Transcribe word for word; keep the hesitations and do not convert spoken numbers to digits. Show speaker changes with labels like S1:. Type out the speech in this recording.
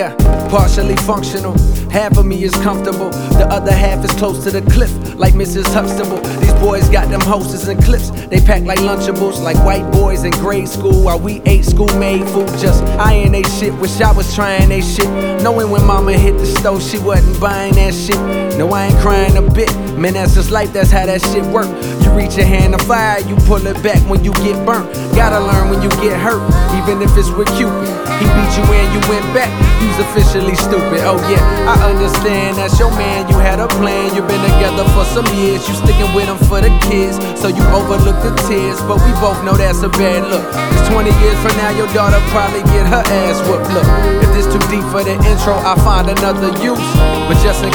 S1: Yeah, partially functional. Half of me is comfortable, the other half is close to the cliff, like Missus Huxtable. These boys got them hostess and clips, they pack like Lunchables, like white boys in grade school while we ate school-made food. Just eyeing they shit, wish I was trying they shit. Knowing when mama hit the stove, she wasn't buying that shit. No, I ain't crying a bit, man, that's just life, that's how that shit work. You reach your hand to fire, you pull it back when you get burnt. Gotta learn when you get hurt, even if it's with Cupid. He beat you and you went back, you's officially stupid. Oh yeah, I understand, that's your man, you had a plan. You've been together for some years, you sticking with him for the kids. So you overlook the tears, but we both know that's a bad look. Cause twenty years from now, your daughter probably get her ass whooped. Look, if this too deep for the intro, I'll find another use. But just in